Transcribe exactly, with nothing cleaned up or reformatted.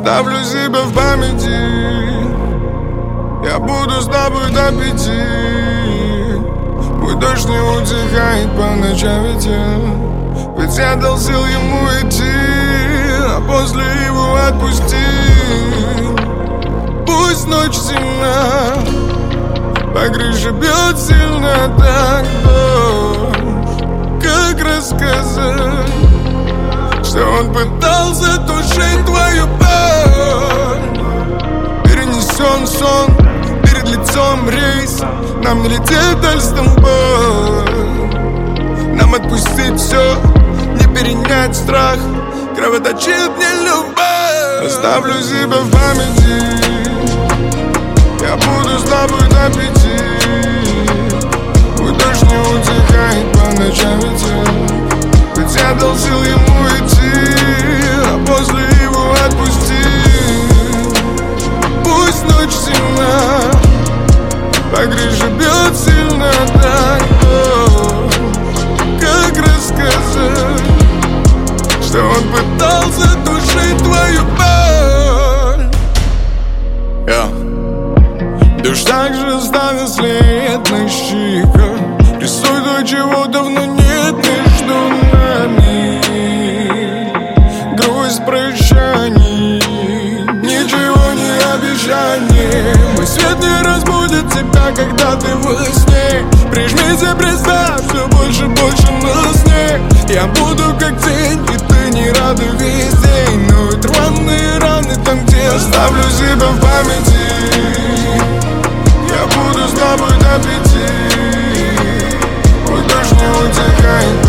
Оставлю себя в памяти. Я буду с тобой до пяти. Мой дождь не утихает по ночам ветер. Ведь я дал сил ему идти, а после его отпустил. Пусть ночь темна, по крыше бьет сильно так дождь. Как рассказать, что он пытался тушить твою боль? Перенесен сон, перед лицом рейс. Нам не лететь до Стамбула. Нам отпустить все, не перенять страх. Кровоточит мне любовь. Оставлю себя в памяти. Я буду с тобой до пяти. Мой дождь не утихает по ночам ветер. Ведь я дал сил ему идти, а после его отпустил. Пусть ночь темна, по крыше бьет сильно так дождь. Как рассказать, что он пытался тушить твою боль? yeah. Дождь также оставит след на щеках. Рисуй то, чего давно нет между нами. Грусть прощаний, ничего не обещаний. Мой свет не разбудит тебя, когда ты во сне. Прижмись и представь, все больше, больше на сне. Я буду как тень, и ты не рада весь день. Но ведь рваные раны там, где оставлю себя в памяти. Я буду с тобой до пяти. Мой дождь не утихает.